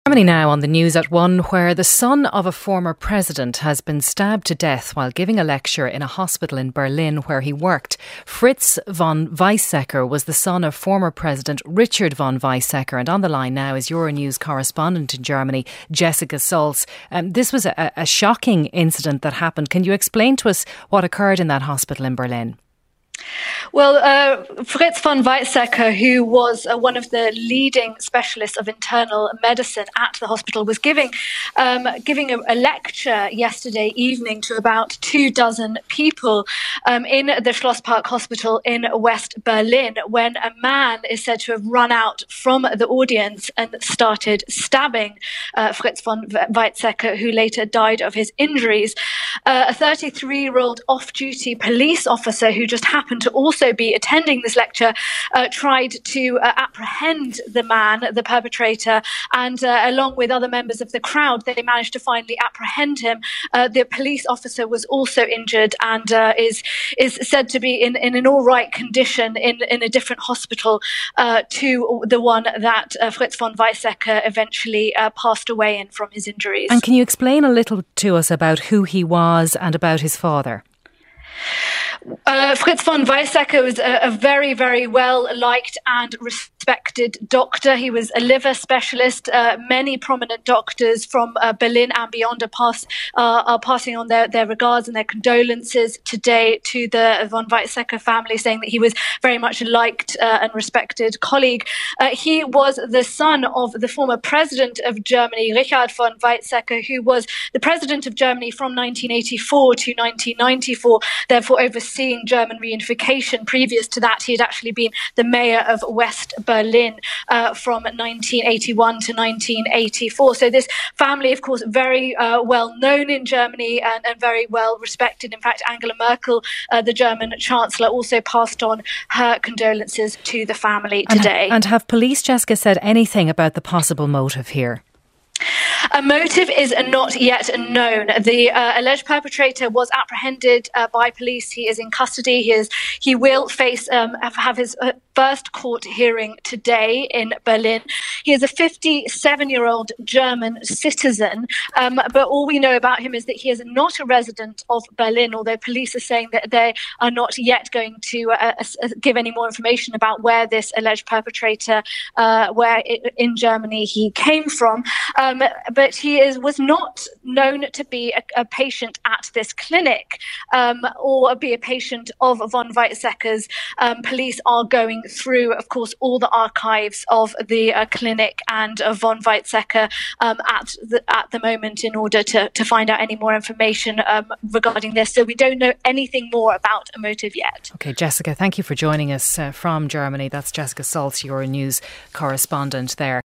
Germany now on the news at 1, where the son of a former president has been stabbed to death while giving a lecture in a hospital in Berlin where he worked. Fritz von Weizsäcker was the son of former President Richard von Weizsäcker, and on the line now is Euronews correspondent in Germany, Jessica Salz. This was a shocking incident that happened. Can you explain to us what occurred in that hospital in Berlin? Well, Fritz von Weizsäcker, who was one of the leading specialists of internal medicine at the hospital, was giving a lecture yesterday evening to about 24 people in the Schlosspark Hospital in West Berlin, when a man is said to have run out from the audience and started stabbing Fritz von Weizsäcker, who later died of his injuries. A 33-year-old off-duty police officer who just happened to also be attending this lecture tried to apprehend the man, the perpetrator, and along with other members of the crowd, they managed to finally apprehend him. The police officer was also injured and is said to be in an all right condition in a different hospital to the one that Fritz von Weizsäcker eventually passed away in from his injuries. And can you explain a little to us about who he was and about his father? Fritz von Weizsäcker was a very, very well-liked and respected doctor. He was a liver specialist. Many prominent doctors from Berlin and beyond are passing on their regards and their condolences today to the von Weizsäcker family, saying that he was very much a liked and respected colleague. He was the son of the former president of Germany, Richard von Weizsäcker, who was the president of Germany from 1984 to 1994, therefore overseeing German reunification. Previous to that, he had actually been the mayor of West Berlin from 1981 to 1984. So this family, of course, very well known in Germany and very well respected. In fact, Angela Merkel, the German chancellor, also passed on her condolences to the family today. And have police, Jessica, said anything about the possible motive here? A motive is not yet known. The alleged perpetrator was apprehended by police. He is in custody. He will face have his first court hearing today in Berlin. He is a 57-year-old German citizen, but all we know about him is that he is not a resident of Berlin, although police are saying that they are not yet going to give any more information about where this alleged perpetrator, in Germany he came from. But he was not known to be a patient at this clinic or be a patient of von Weizsäcker's. Police are going through, of course, all the archives of the clinic and of von Weizsäcker at the moment in order to find out any more information regarding this. So we don't know anything more about a motive yet. OK, Jessica, thank you for joining us from Germany. That's Jessica Salz, Euronews correspondent there.